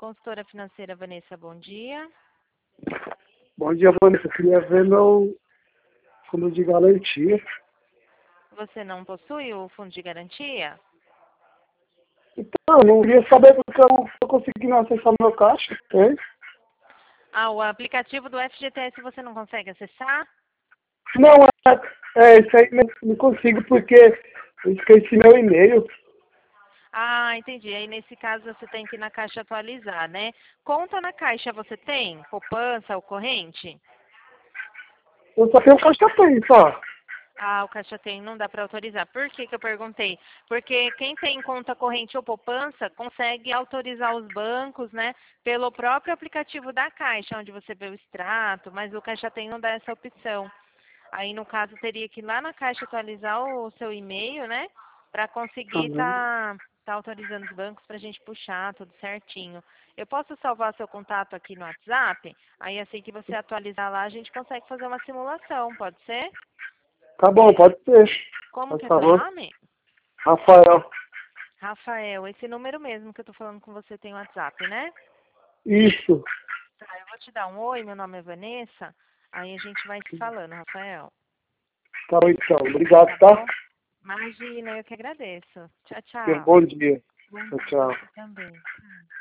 consultora financeira Vanessa, bom dia. Bom dia, Vanessa. Eu queria ver meu fundo de garantia. Você não possui o fundo de garantia? Então, eu não queria saber porque eu não estou conseguindo acessar meu caixa. É? Ah, o aplicativo do FGTS você não consegue acessar? Não, isso aí não consigo porque eu esqueci meu e-mail. Ah, entendi. Aí, nesse caso, você tem que ir na Caixa atualizar, né? Conta na Caixa você tem? Poupança ou corrente? Eu só tenho caixa tem, só. Ah, o Caixa tem, não dá para autorizar. Por que que eu perguntei? Porque quem tem conta corrente ou poupança consegue autorizar os bancos, né, pelo próprio aplicativo da Caixa, onde você vê o extrato, mas o Caixa tem não dá essa opção. Aí, no caso, teria que ir lá na Caixa atualizar o seu e-mail, né, para conseguir Uhum. tá autorizando os bancos para a gente puxar tudo certinho. Eu posso salvar seu contato aqui no WhatsApp? Aí, assim que você atualizar lá, a gente consegue fazer uma simulação, pode ser? Tá bom, pode ser. Como Por que é seu favor. nome? Rafael. Rafael, esse número mesmo que eu tô falando com você tem WhatsApp, né? Isso. Tá, eu vou te dar um oi, meu nome é Vanessa. Aí a gente vai se falando, Rafael. Tá bom, então. Obrigado, Tá tá? bom? Imagina, eu que agradeço. Tchau, Tenha um tchau. bom dia. Bom Tchau, dia pra tchau. você também. Tchau.